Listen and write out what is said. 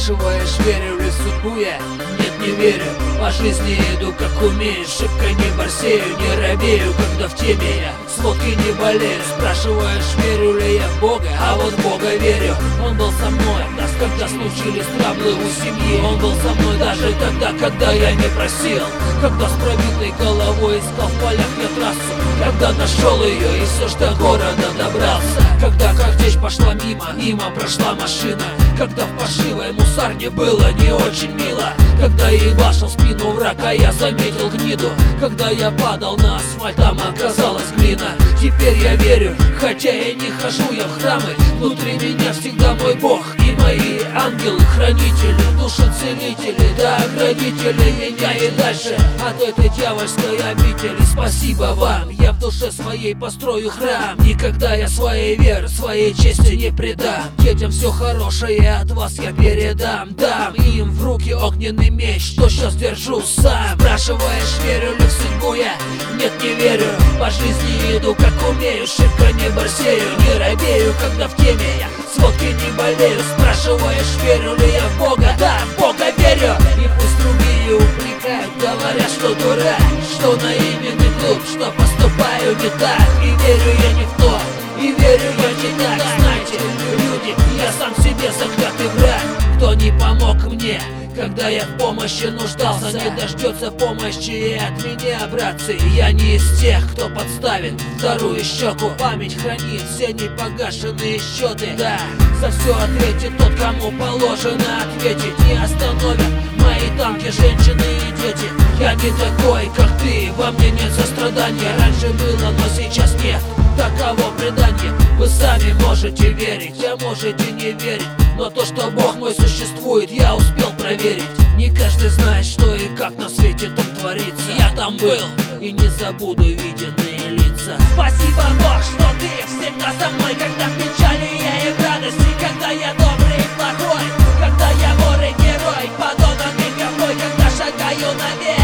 Спрашиваешь, верю ли в судьбу я? Нет, не верю. По жизни иду как умею, шибко не борсею, не робею, когда в теме я с водкой не болею. Спрашиваешь, верю ли я в Бога? А вот в Бога верю. Он был со мной, нас когда случились траблы у семьи. Он был со мной даже тогда, когда я не просил. Когда с пробитой головой искал в полях я трассу. Когда нашел ее и все ж до города добрался. Когда картечь пошла мимо прошла машина. Когда в паршивой мусарне было не очень мило. Когда ебашил спину враг, а я заметил гниду. Когда я падал на асфальт, там оказалась глина. Теперь я верю, хотя и не хожу я в храмы. Внутри меня всегда мой Бог и мои ангелы-хранители, душецелители, да оградители меня и дальше от этой дьявольской обители. Спасибо вам, я в душе своей построю храм. Никогда я своей веры, своей чести не предам. Детям все хорошее от вас я передам. Дам им в руки огненный меч, что сейчас держу сам. Спрашиваешь, верю ли в судьбу я? Нет, не верю. По жизни иду как умею, шибко не борсею, не робею, когда в теме я с водкой не болею. Спрашиваешь, верю ли я в Бога? Да, в Бога верю. И пусть другие упрекают, говорят, что дурак, что наивный глуп, что поступаю не так. И верю я не в то, и верю я не так. Знаете, люди, я сам себе заклятый враг. Кто не помог мне, когда я в помощи нуждался, не дождется помощи и от меня, братцы. Я не из тех, кто подставит вторую щеку. Память хранит все непогашенные счеты. Да, за все ответит тот, кому положено ответить. Не остановят мои танки, женщины и дети. Я не такой, как ты, во мне нет сострадания. Раньше было, но сейчас нет. Таково предание. Вы сами можете верить, а можете не верить. Но то, что Бог мой существует, я успел проверить. Не каждый знает, что и как на свете там творится. Я там был и не забуду виденные лица. Спасибо, Бог, что ты всегда со мной. Когда в печали я и в радости, когда я добрый и плохой, когда я вор и герой, подобно мне ковбой, когда шагаю наверх.